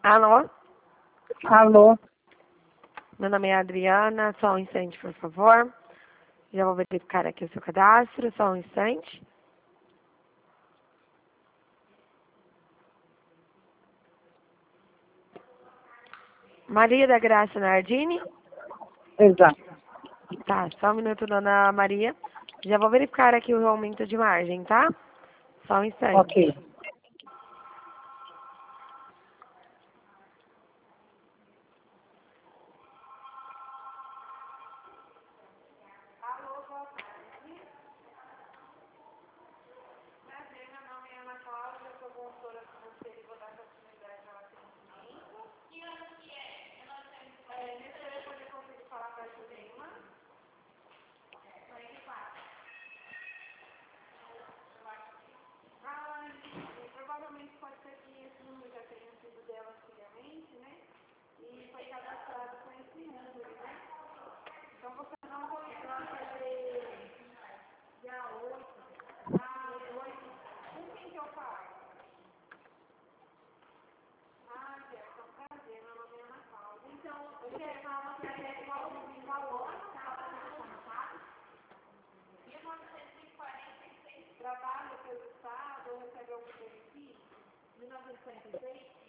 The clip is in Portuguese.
Alô? Alô? Meu nome é Adriana, só um instante, por favor. Já vou verificar aqui o seu cadastro, só um instante. Maria da Graça Nardini? Exato. Tá, só um minuto, dona Maria. Já vou verificar aqui o aumento de margem, tá? Só um instante. Ok. Provavelmente pode ser que esse número já tenha sido dela antigamente, né? E foi cadastrado com esse número, né? Então você não vai fazer dia 8, com quem que eu falo? Jéssica, prazer, meu nome é Ana Cláudia. Então, eu quero falar que é qual hora, tá? 1946. Trabalha pelo Estado ou recebe algum benefício? 1946.